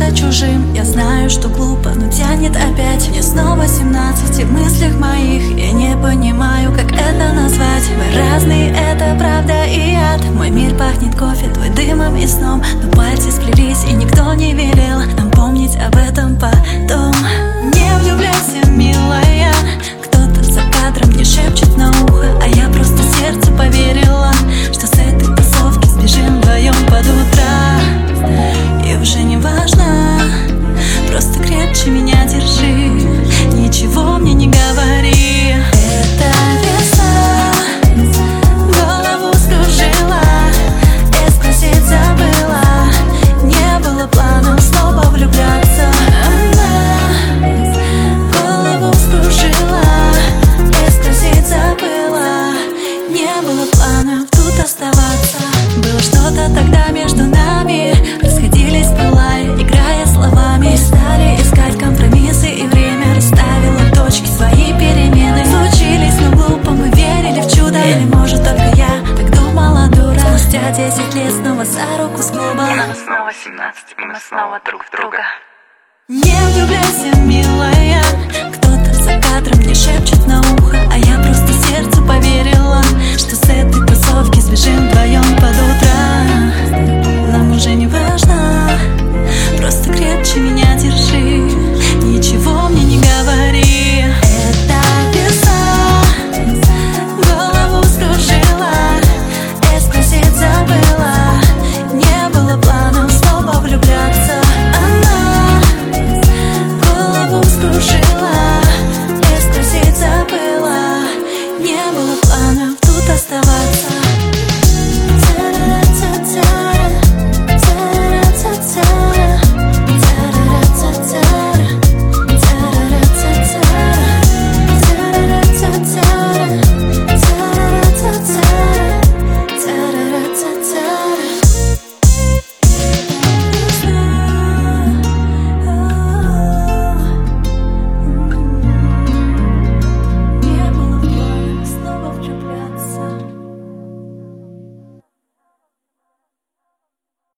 чем-то чужим. Я знаю, что глупо, но тянет опять. Мне снова 17, и в мыслях моих я не понимаю, как это назвать. Мы разные, это правда и яд. Мой мир пахнет кофе, твой дымом и сном. Но пальцы сплелись, и никто не велел нам помнить об этом потом. Не влюбляйся, милая, кто-то за кадром мне шепчет на ухо, а я просто сердцу поверила, что с этой тусовки сбежим вдвоем под утро. И уже не важно, просто крепче меня держи, ничего мне не говори. Это весна голову скружила, и спросить забыла. Не было планов снова влюбляться. Она голову скружила, и спросить забыла. Не было планов тут оставаться. Было что-то тогда между нами, расходились, пылая, играя словами. Стали искать компромиссы, и время расставило точки, свои перемены случились, но глупо мы верили в чудо. Или может только я так думала, дура. Спустя 10 лет снова за руку с клуба. Нам снова 17, и мы снова друг в друга. Не влюбляйся, мир.